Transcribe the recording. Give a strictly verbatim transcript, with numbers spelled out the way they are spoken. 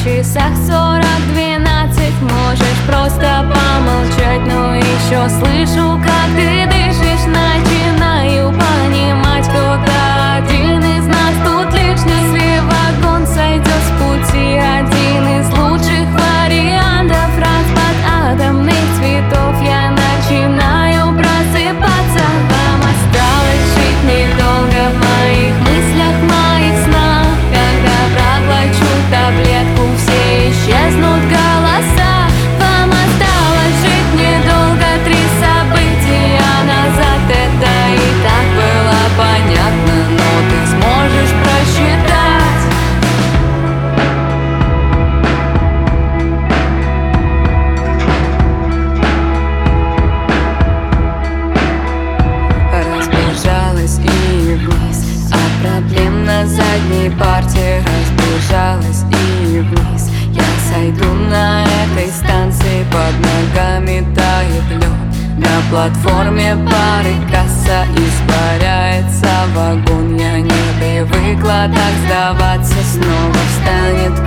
часах сорок двенадцать. Можешь просто помолчать, но еще слышу, как ты дышишь. Начинаю понимать, кто-то один из нас тут лишний. Если вагон сойдет с пути, один из лучших вариантов. Распад атомных цветов, я начинаю просыпаться. Вам осталось жить недолго в моих мыслях, в моих снах. Когда проглочу таблетку, все исчезнут голоса. Вам осталось жить недолго, три события назад. Это и так было понятно, но ты сможешь просчитать. Разбежалась и вниз от проблем на задней парте. Разбежалась и вниз. Я сойду на этой станции, под ногами тает лед. На платформе пары касса, испаряется вагон. Я не привыкла так сдаваться, снова встанет